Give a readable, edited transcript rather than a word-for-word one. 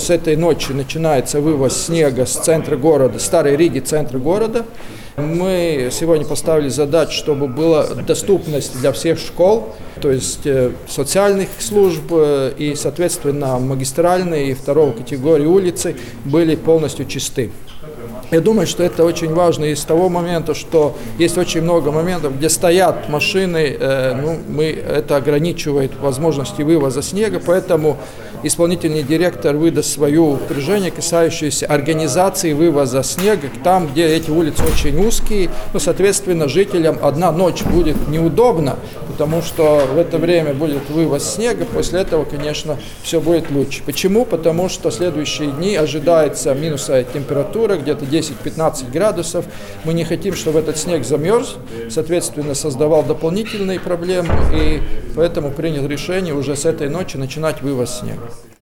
с этой ночи начинается вывоз снега с центра города, Старой Риги, центра города. Мы сегодня поставили задачу, чтобы была доступность для всех школ, то есть социальных служб и, соответственно, магистральные и второй категории улицы были полностью чисты. Я думаю, что это очень важно из того момента, что есть очень много моментов, где стоят машины, это ограничивает возможности вывоза снега, поэтому исполнительный директор выдаст свое утверждение, касающееся организации вывоза снега там, где эти улицы очень узкие, соответственно, жителям одна ночь будет неудобно, потому что в это время будет вывоз снега, после этого, конечно, все будет лучше. Почему? Потому что в следующие дни ожидается минусовая температура, где-то 10-15 градусов. Мы не хотим, чтобы этот снег замерз, соответственно, создавал дополнительные проблемы, и поэтому принял решение уже с этой ночи начинать вывоз снега.